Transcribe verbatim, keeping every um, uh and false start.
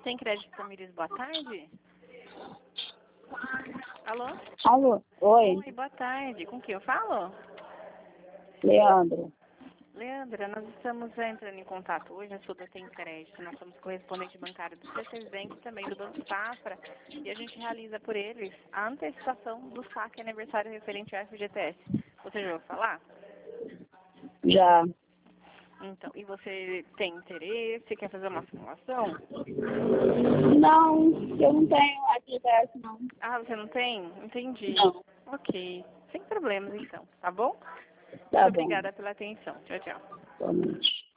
Tem crédito Tamires, boa tarde. Alô? Alô? Oi, Oi, boa tarde. Com quem eu falo? Leandro. Leandra, nós estamos entrando em contato hoje, a Suda tem crédito, nós somos correspondente bancário do C C Bank e também do Banco Safra, e a gente realiza por eles a antecipação do saque aniversário referente ao F G T S. Você já ouviu falar? Já. Então, e você tem interesse, quer fazer uma simulação? Não, eu não tenho F G T S, não. Ah, você não tem? Entendi. Não. Ok, sem problemas então, tá bom? Tá Muito bom. obrigada pela atenção. Tchau, tchau. Boa noite.